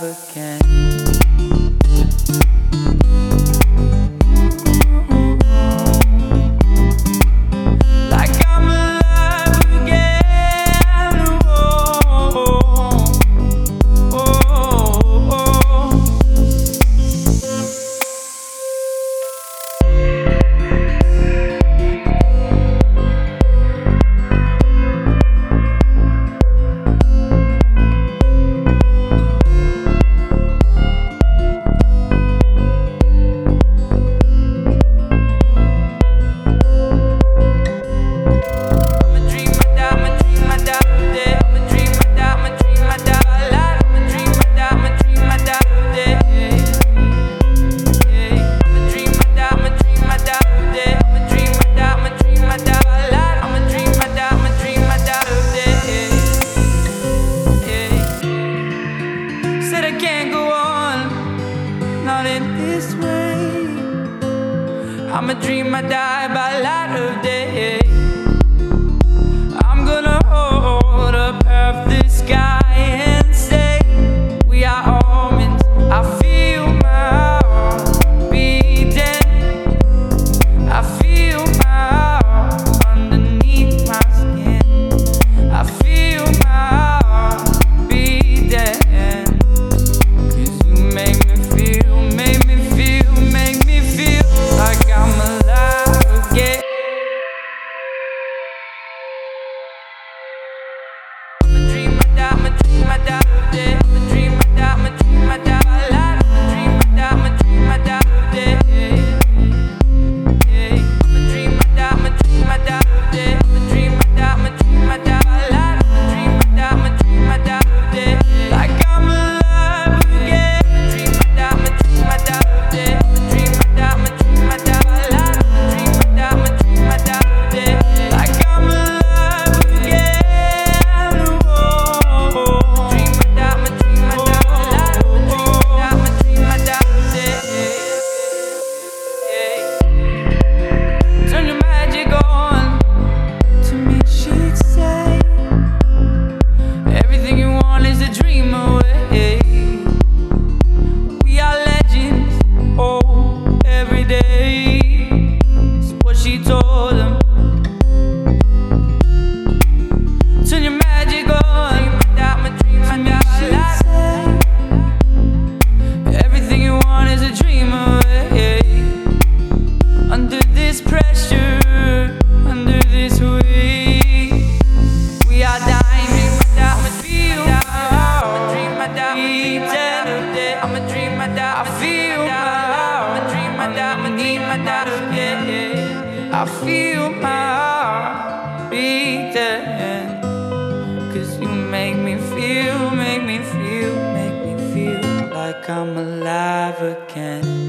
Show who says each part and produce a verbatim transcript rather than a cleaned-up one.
Speaker 1: again.
Speaker 2: Not in this way. I'ma dream I die by light of day. I'm gonna hold up half the sky and say we are omens. I feel my heart beating. I feel my heart underneath my skin. I feel my heart beating. I feel my heart beating. Cause you make me feel, make me feel, make me feel like I'm alive again.